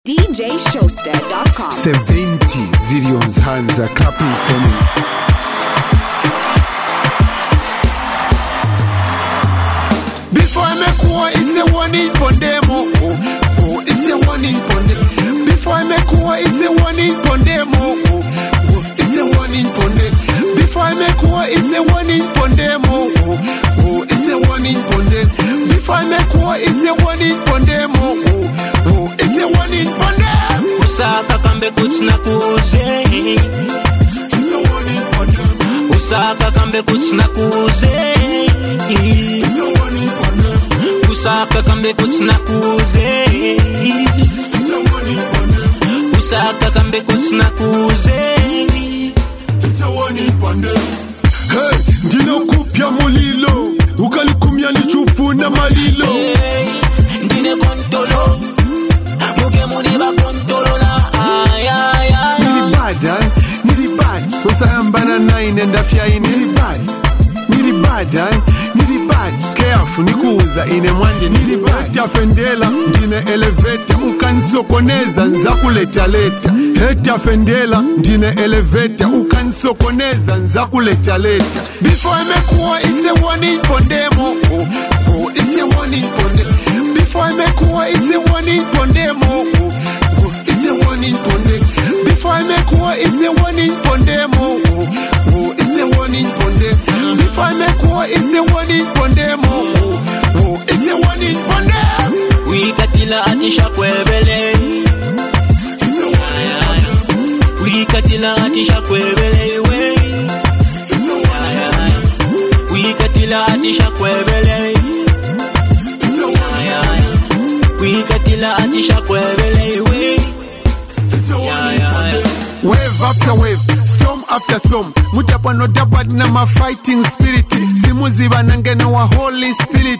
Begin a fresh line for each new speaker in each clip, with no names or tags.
DJShowster.com.
70 zillion's hands are clapping for me.
Before I make war, it's a warning on them. Oh, it's a warning on them. Before I make war, it's a warning on them. Oh, it's a warning on them. Before I make war, it's a warning on them. Oh, it's a warning on them. Before I make war, it's a warning on them. Oh, it's a warning on them.
Usaka kambe kuchna kuze.
It's a warning on them.
Usaka kambe kuchna kuze.
It's a warning on them.
Usaka kambe kuchna kuze.
It's a warning on them.
Usaka kambe kuchna kuze.
It's a warning on them. Hey, ndino kupya mulilo. Ukalikumya lichufuna malilo.
Hey, ndine kontolo. Muge muniba kontolo na. Ay, ay, ay.
Nili bad, nili bad. Usayambana nine and afya nili bad. Nili bad, nili bad. Careful nikuuza ine mwanje nili bad. Heta ndine elevator. Ukansokoneza nza kuleta leta. Heta fendela ndine elevator. Ukansokoneza nza kuleta leta. Before I make war, it's a warning on them. Oh, it's a warning on them. Before I make war, it's a warning on them. Oh, it's a warning on them. Before I make war, it's a warning on them. Oh, it's a warning on them. Before I make war, it's a warning on them. Oh, it's a warning on them.
We katila atisha kwebele.
It's a warning on them.
We katila atisha kwebele we.
It's a warning on them.
We katila atisha kwebele.
It's a warning on them.
We katila atisha kwebele we.
It's a warning on them. Wave after wave, storm after storm. Mutapa no dapat na ma fighting spirit. Simuziba nangena wa Holy Spirit.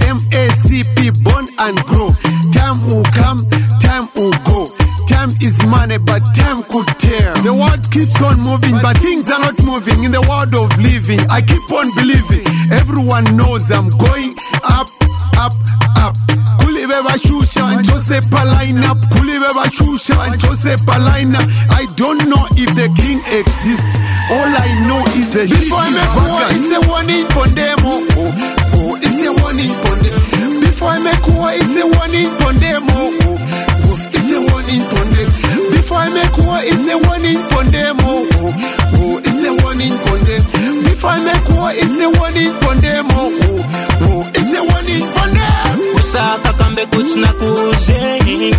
MACP, born and grow. Time will come, time will go. Time is money, but time could tear. The world keeps on moving, but things are not moving. In the world of living, I keep on believing. Everyone knows I'm going up, up, up. Kulibeba shusha and Joseph line up. Kulibeba shusha and Joseph line up. I don't know if the king exists. All I know is the shit is vacant. It's a warning on them. Oh, it's a warning on them. Before I make war, it's a warning on them. Oh, it's a warning on them. Before I make war, it's a warning on them. Oh, it's a warning on them. Before I make war, it's a warning on them. Oh, it's a warning on them.
Usaka kambe kuchna kuze.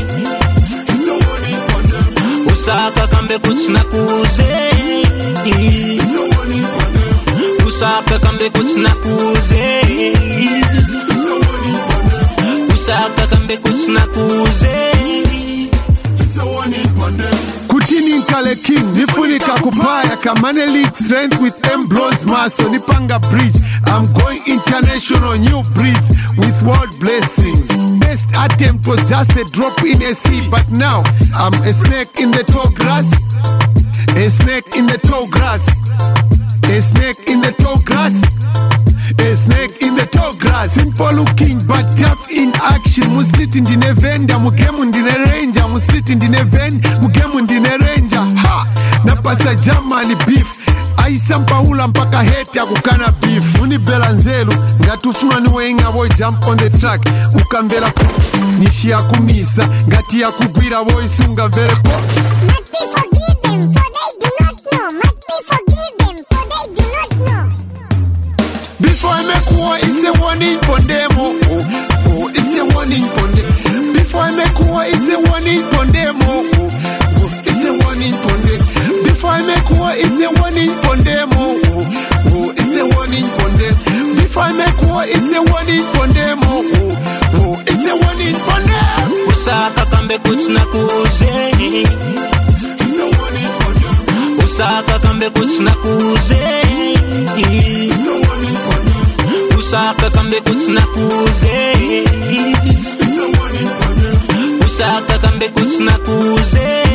It's a warning on them.
Usaka kambe kuchna kuze.
It's a warning on them.
Usaka kambe kuchna kuze.
It's a warning on them.
Usaka kambe kuchna kuze.
It's a warning on them. Kutini nkale king, nifunika kupaya. Kamane league strength with Ambrose Maso. Nipanga bridge, I'm going international, new breeds with world blessings. Best attempt was just a drop in a sea, but now I'm a snake in the tall grass. A snake in the tall grass. A snake in the tall grass. A snake in the tall grass. Simple looking but tough in action. Muslit in the venda, mugemu in the ranger. Muslit in the ven, mugemu in the ranger. Ha! Napasa Germany beef. Aisa mpaula mpaka heti ya kukana beef. Unibela nzelu, ngatufuna niwe inga boy jump on the track. Ukambela nishi ya kumisa. Ngati ya kugwira boy sunga vere po.
Must be forgive them, for they do not know. Must be forgive them, for they do not know.
Before I make war, it's a warning on them. Oh, it's a warning on them. Before I make war, it's a warning on them. Oh, it's a warning on them. Before I make war, it's a warning on them. Oh, it's a warning on them. Before I make war, it's a warning on them. Oh, it's a warning on them.
Usaka kambe kuchna kuze.
It's a warning on them.
Usaka kambe kuchna kuze.
It's a warning on them.
Usaka kambe kuchna kuze.
It's a warning on them.
Usaka kambe kuchna kuze.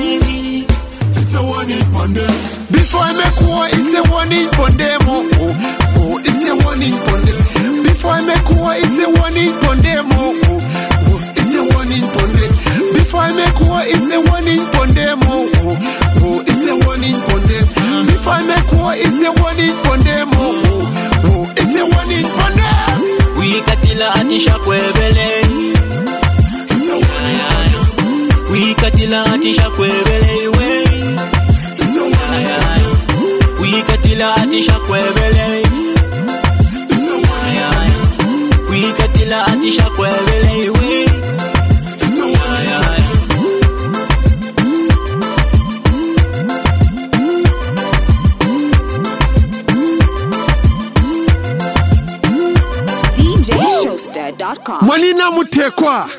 It's a warning on them. Before I make war, it's a warning on them. Oh, it's a warning on them. Before I make war, it's a warning on them. Oh, it's a warning on them. If I make war, it's a warning for them. Oh, oh, it's a warning for them. If I make war, it's a warning for them. Oh, oh, it's a warning for them.
We katila atisha kwebele. We katila atisha kwebele we. We katila atisha kwebele. We katila atisha kwebele we.
DJShowster.com.
Mwanina Mutekwa.